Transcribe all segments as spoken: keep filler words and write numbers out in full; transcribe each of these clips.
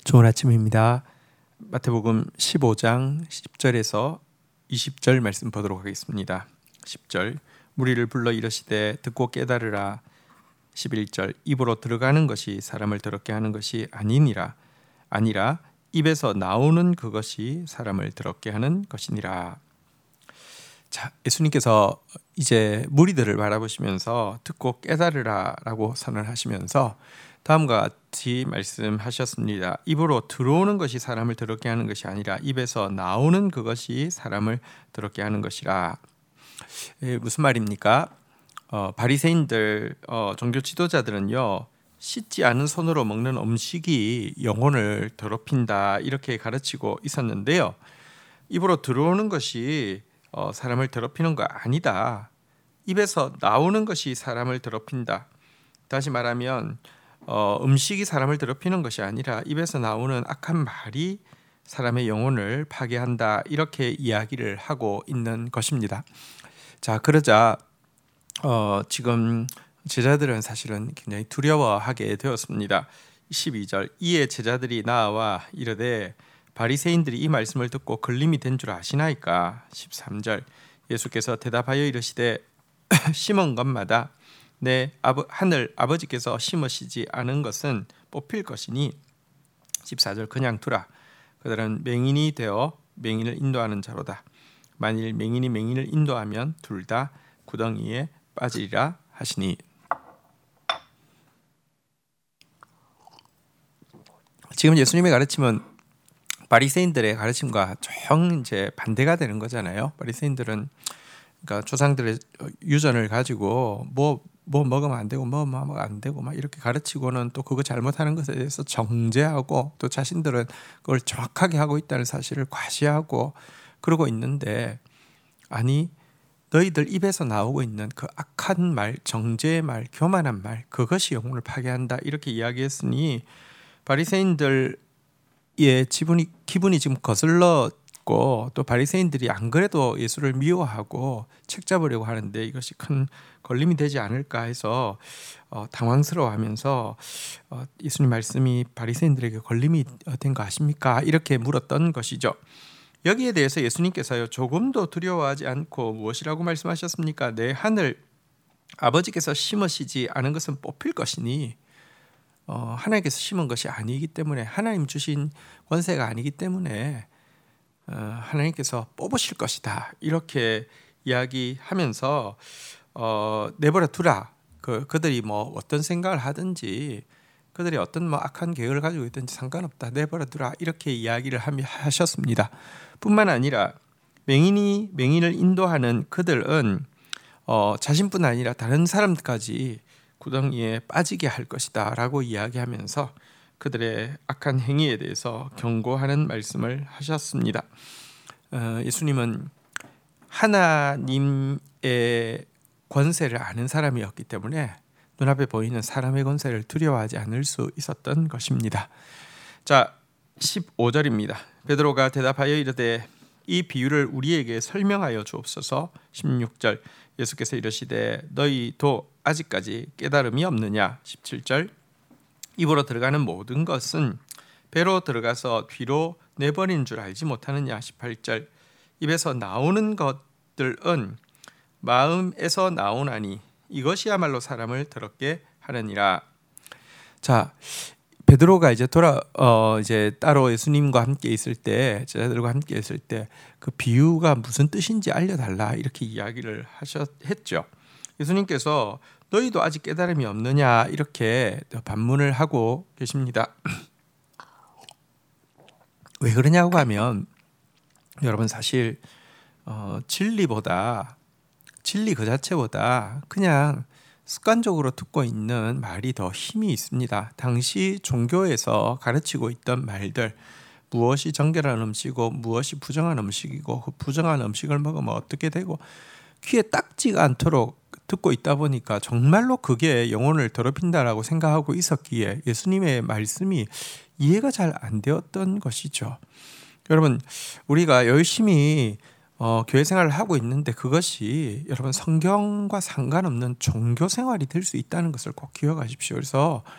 좋은 아침입니다. 마태복음 십오 장 십 절에서 이십 절 말씀 보도록 하겠습니다. 십 절 무리를 불러 이르시되 듣고 깨달으라. 십일 절 입으로 들어가는 것이 사람을 더럽게 하는 것이 아니니라. 아니라 입에서 나오는 그것이 사람을 더럽게 하는 것이니라. 자, 예수님께서 이제 무리들을 바라보시면서 듣고 깨달으라 라고 선언하시면서 다음과 같이 말씀하셨습니다. 입으로 들어오는 것이 사람을 더럽게 하는 것이 아니라 입에서 나오는 그것이 사람을 더럽게 하는 것이라. 에, 무슨 말입니까? 어, 바리새인들, 어, 종교 지도자들은요, 씻지 않은 손으로 먹는 음식이 영혼을 더럽힌다 이렇게 가르치고 있었는데요. 입으로 들어오는 것이 어, 사람을 더럽히는 거 아니다. 입에서 나오는 것이 사람을 더럽힌다. 다시 말하면 어, 음식이 사람을 더럽히는 것이 아니라 입에서 나오는 악한 말이 사람의 영혼을 파괴한다 이렇게 이야기를 하고 있는 것입니다. 자, 그러자 어, 지금 제자들은 사실은 굉장히 두려워하게 되었습니다. 십이 절 이에 제자들이 나와 이르되 바리새인들이 이 말씀을 듣고 걸림이 된 줄 아시나이까. 십삼 절 예수께서 대답하여 이르시되 심은 것마다 내 아버, 하늘 아버지께서 심으시지 않은 것은 뽑힐 것이니. 십사 절 그냥 두라. 그들은 맹인이 되어 맹인을 인도하는 자로다. 만일 맹인이 맹인을 인도하면 둘 다 구덩이에 빠지리라 하시니. 지금 예수님의 가르침은 바리새인들의 가르침과 정 이제 반대가 되는 거잖아요. 바리새인들은 그러니까 조상들의 유전을 가지고 뭐 뭐 먹으면 안 되고 뭐 먹으면 안 되고 막 이렇게 가르치고는 또 그거 잘못하는 것에 대해서 정죄하고 또 자신들은 그걸 정확하게 하고 있다는 사실을 과시하고 그러고 있는데, 아니 너희들 입에서 나오고 있는 그 악한 말, 정죄의 말, 교만한 말, 그것이 영혼을 파괴한다 이렇게 이야기했으니 바리새인들의 지분이 기분이 지금 거슬렀고 또 바리새인들이 안 그래도 예수를 미워하고 책잡으려고 하는데 이것이 큰 걸림이 되지 않을까 해서 어, 당황스러워하면서 어, 예수님 말씀이 바리새인들에게 걸림이 된 거 아십니까? 이렇게 물었던 것이죠. 여기에 대해서 예수님께서요 조금도 두려워하지 않고 무엇이라고 말씀하셨습니까? 내 하늘 아버지께서 심으시지 않은 것은 뽑힐 것이니, 어, 하나님께서 심은 것이 아니기 때문에, 하나님 주신 권세가 아니기 때문에 어, 하나님께서 뽑으실 것이다 이렇게 이야기하면서 어, 내버려 두라. 그, 그들이 뭐 어떤 생각을 하든지 그들이 어떤 뭐 악한 계획을 가지고 있든지 상관없다. 내버려 두라 이렇게 이야기를 하셨습니다. 뿐만 아니라 맹인이 맹인을 인도하는 그들은 어, 자신뿐 아니라 다른 사람까지 구덩이에 빠지게 할 것이다 라고 이야기하면서 그들의 악한 행위에 대해서 경고하는 말씀을 하셨습니다. 어, 예수님은 하나님의 권세를 아는 사람이었기 때문에 눈앞에 보이는 사람의 권세를 두려워하지 않을 수 있었던 것입니다. 자, 십오 절입니다. 베드로가 대답하여 이르되 이 비유를 우리에게 설명하여 주옵소서. 십육 절 예수께서 이르시되 너희도 아직까지 깨달음이 없느냐. 십칠 절 입으로 들어가는 모든 것은 배로 들어가서 뒤로 내버린 줄 알지 못하느냐. 십팔 절 입에서 나오는 것들은 마음에서 나오나니 이것이야말로 사람을 더럽게 하느니라. 자, 베드로가 이제 돌아 어 이제 따로 예수님과 함께 있을 때, 제자들과 함께 있을 때 그 비유가 무슨 뜻인지 알려달라 이렇게 이야기를 하셨 했죠. 예수님께서 너희도 아직 깨달음이 없느냐 이렇게 반문을 하고 계십니다. 왜 그러냐고 하면 여러분 사실 어, 진리보다 진리 그 자체보다 그냥 습관적으로 듣고 있는 말이 더 힘이 있습니다. 당시 종교에서 가르치고 있던 말들, 무엇이 정결한 음식이고 무엇이 부정한 음식이고 그 부정한 음식을 먹으면 어떻게 되고 귀에 딱지가 않도록 듣고 있다 보니까 정말로 그게 영혼을 더럽힌다라고 생각하고 있었기에 예수님의 말씀이 이해가 잘 안 되었던 것이죠. 여러분, 우리가 열심히 어, 교회 생활을 하고 있는데 그것이 여러분 성경과 상관없는 종교 생활이 될 수 있다는 것을 꼭 기억하십시오. 그래서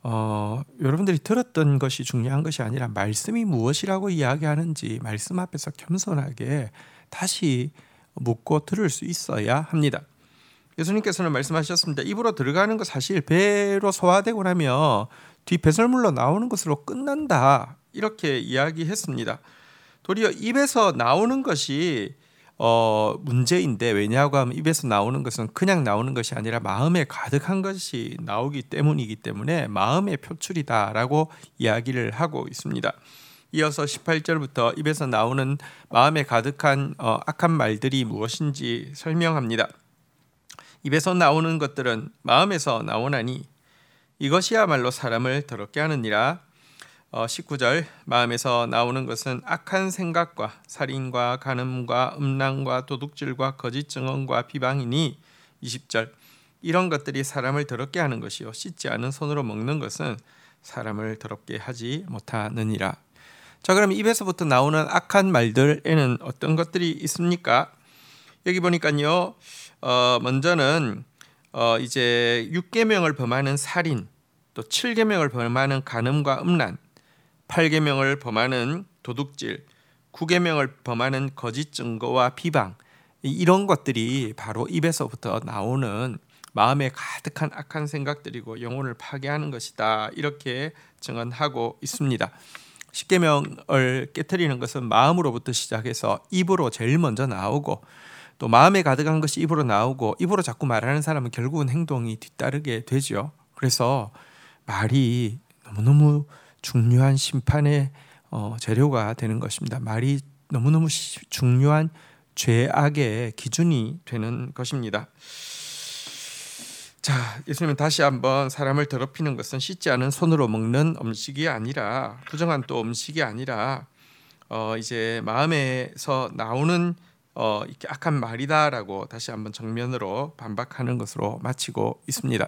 어, 여러분들이 들었던 것이 중요한 것이 아니라 말씀이 무엇이라고 이야기하는지 말씀 앞에서 겸손하게 다시 묻고 들을 수 있어야 합니다. 예수님께서는 말씀하셨습니다. 입으로 들어가는 거 사실 배로 소화되고 나면 뒤 배설물로 나오는 것으로 끝난다, 이렇게 이야기했습니다. 도리어 입에서 나오는 것이 어, 문제인데, 왜냐하고 하면 입에서 나오는 것은 그냥 나오는 것이 아니라 마음에 가득한 것이 나오기 때문이기 때문에 마음의 표출이다라고 이야기를 하고 있습니다. 이어서 십팔 절부터 입에서 나오는 마음에 가득한 어, 악한 말들이 무엇인지 설명합니다. 입에서 나오는 것들은 마음에서 나오나니 이것이야말로 사람을 더럽게 하느니라. 어, 십구 절, 마음에서 나오는 것은 악한 생각과 살인과 간음과 음란과 도둑질과 거짓 증언과 비방이니. 이십 절, 이런 것들이 사람을 더럽게 하는 것이요 씻지 않은 손으로 먹는 것은 사람을 더럽게 하지 못하느니라. 자, 그럼 입에서부터 나오는 악한 말들에는 어떤 것들이 있습니까? 여기 보니까요, 어, 먼저는 어, 이제 육 계명을 범하는 살인, 또 칠 계명을 범하는 간음과 음란, 팔 계명을 범하는 도둑질, 구 계명을 범하는 거짓 증거와 비방, 이런 것들이 바로 입에서부터 나오는 마음에 가득한 악한 생각들이고 영혼을 파괴하는 것이다, 이렇게 증언하고 있습니다. 십 계명을 깨트리는 것은 마음으로부터 시작해서 입으로 제일 먼저 나오고, 또 마음에 가득한 것이 입으로 나오고 입으로 자꾸 말하는 사람은 결국은 행동이 뒤따르게 되죠. 그래서 말이 너무너무 중요한 심판의 어, 재료가 되는 것입니다. 말이 너무너무 시, 중요한 죄악의 기준이 되는 것입니다. 자, 예수님은 다시 한번 사람을 더럽히는 것은 씻지 않은 손으로 먹는 음식이 아니라, 부정한 또 음식이 아니라 어, 이제 마음에서 나오는 어, 이렇게 악한 말이다라고 다시 한번 정면으로 반박하는 것으로 마치고 있습니다.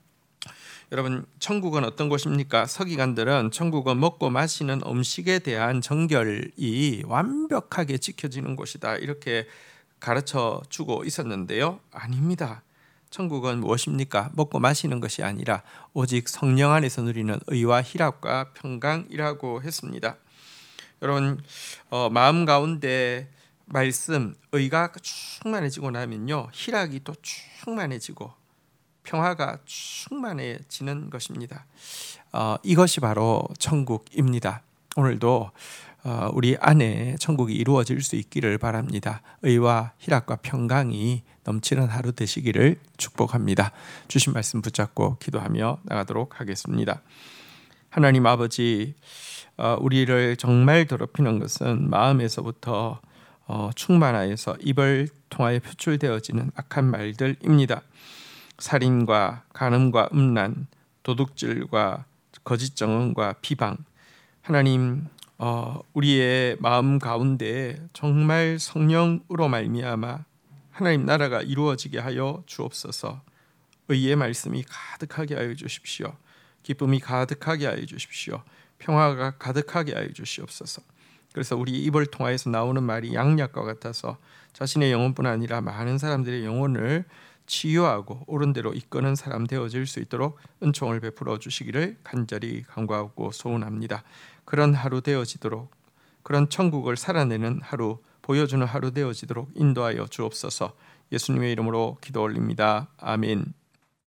여러분, 천국은 어떤 곳입니까? 서기관들은 천국은 먹고 마시는 음식에 대한 정결이 완벽하게 지켜지는 곳이다, 이렇게 가르쳐 주고 있었는데요. 아닙니다. 천국은 무엇입니까? 먹고 마시는 것이 아니라 오직 성령 안에서 누리는 의와 희락과 평강이라고 했습니다. 여러분, 어, 마음 가운데 말씀, 의가 충만해지고 나면요, 희락이 또 충만해지고 평화가 충만해지는 것입니다. 어, 이것이 바로 천국입니다. 오늘도 어, 우리 안에 천국이 이루어질 수 있기를 바랍니다. 의와 희락과 평강이 넘치는 하루 되시기를 축복합니다. 주신 말씀 붙잡고 기도하며 나가도록 하겠습니다. 하나님 아버지, 어, 우리를 정말 더럽히는 것은 마음에서부터 어, 충만하여서 입을 통하여 표출되어지는 악한 말들입니다. 살인과 간음과 음란, 도둑질과 거짓 증언과 비방, 하나님, 어, 우리의 마음 가운데 정말 성령으로 말미암아 하나님 나라가 이루어지게 하여 주옵소서. 의의 말씀이 가득하게 하여 주십시오. 기쁨이 가득하게 하여 주십시오. 평화가 가득하게 하여 주시옵소서. 그래서 우리 입을 통하여서 나오는 말이 양약과 같아서 자신의 영혼뿐 아니라 많은 사람들의 영혼을 치유하고 옳은 대로 이끄는 사람 되어질 수 있도록 은총을 베풀어 주시기를 간절히 간구하고 소원합니다. 그런 하루 되어지도록, 그런 천국을 살아내는 하루, 보여주는 하루 되어지도록 인도하여 주옵소서. 예수님의 이름으로 기도 올립니다. 아멘.